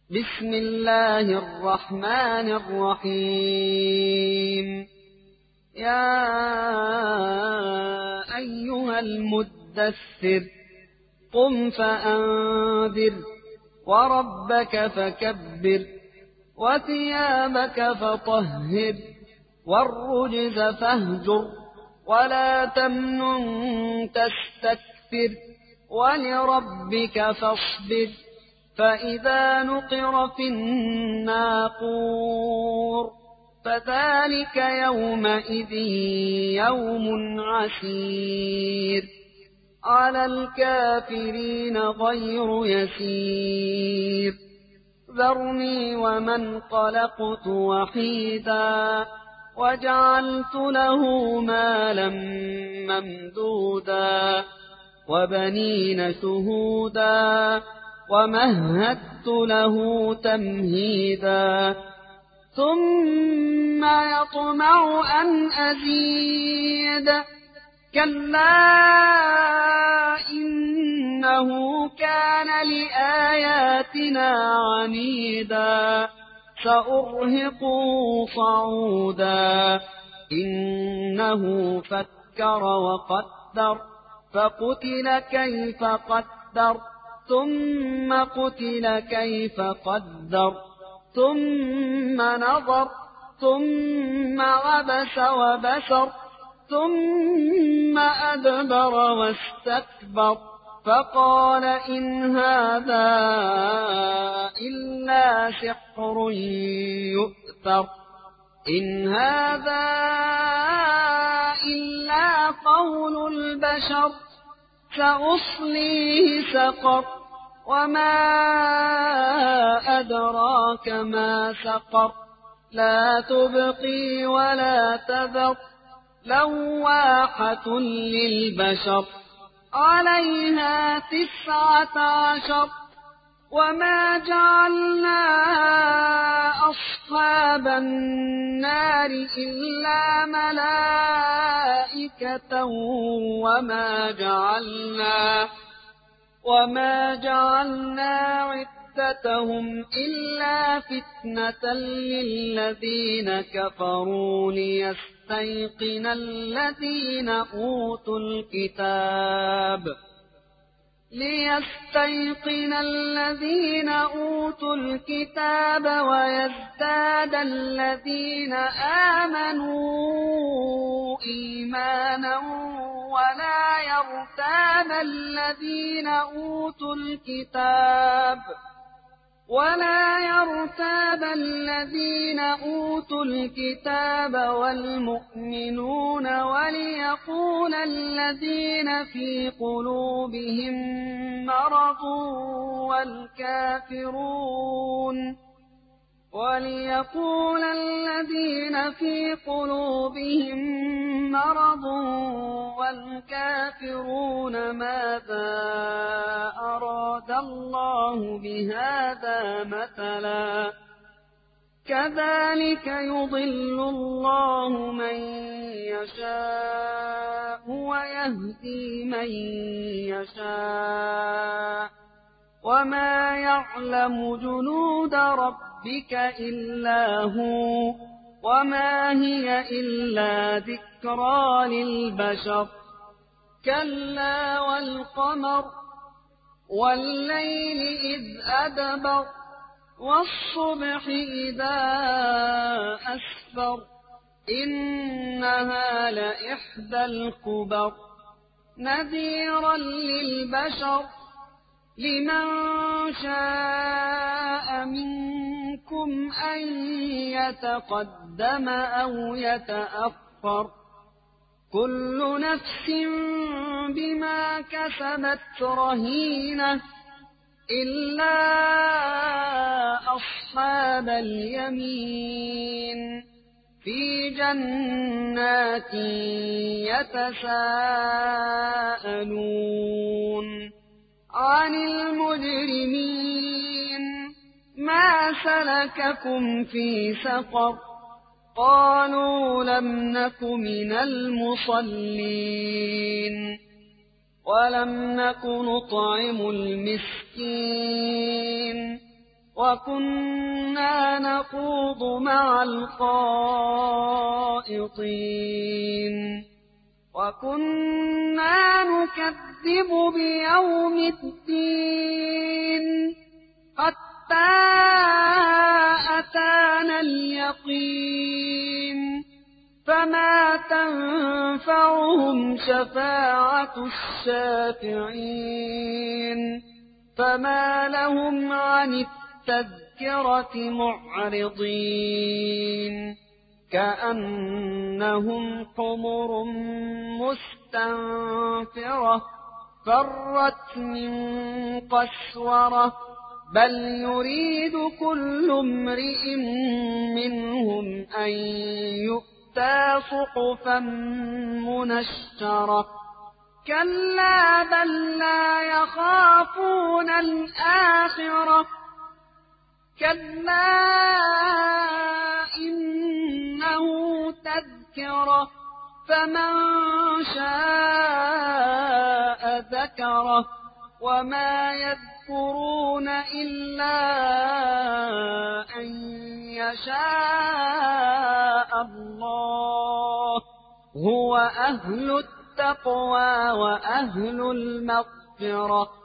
بسم الله الرحمن الرحيم. يا أيها المدثر قم فأنذر وربك فكبر وثيابك فطهر والرجز فاهجر ولا تمنن تستكثر ولربك فاصبر فإذا نقر في الناقور فذلك يومئذ يوم عسير على الكافرين غير يسير. ذرني ومن خلقت وحيدا وجعلت له مالا ممدودا وبنين شهودا ومهدت له تمهيدا ثم يطمع أن أزيد كلا إنه كان لآياتنا عنيدا سأرهقه صعودا إنه فكر وقدر فقتل كيف قدر ثم قتل كيف قدر ثم نظر ثم عبس وبسر ثم أدبر واستكبر فقال إن هذا إلا سحر يؤثر إن هذا إلا قول البشر سأصليه سقر وما أدراك ما سقر لا تبقي ولا تذر لواحة للبشر عليها 19 وما جعلنا أصحاب النار إلا ملائكة وما جعلنا عدتهم إلا فتنة للذين كفروا ليستيقن الذين أوتوا الكتاب ويزداد الذين آمنوا إيمانا ولا يرتاب الذين أوتوا الكتاب والمؤمنون وليقول الذين في قلوبهم مرض والكافرون ماذا أراد الله بهذا مثلا كذلك يضل الله من يشاء ويهدي من يشاء وما يعلم جنود ربك إلا هو وما هي إلا ذكرى للبشر كلا والقمر والليل إذ أدبر والصبح إذا أسفر إنها لإحدى الكبر نذيرا للبشر لمن شاء منكم أن يتقدم أو يتأخر كل نفس بما كسبت رهينة إلا أصحاب اليمين في جنات يتساءلون عن المجرمين ما سلككم في سقر قالوا لم نك من المصلين ولم نك نطعم المسكين وكنا نخوض مع الخائضين وكنا نكذب بيوم الدين حتى أتانا اليقين فما تنفعهم شفاعة الشافعين فما لهم عن التذكرة معرضين كأنهم حمر مستنفرة فرت من قسورة بل يريد كل امرئ منهم أن يؤتى صحفا منشرة كلا بل لا يخافون الآخرة كلا إنه تذكرة فمن شاء ذكره وما يذكرون إلا أن يشاء الله هو أهل التقوى وأهل المغفرة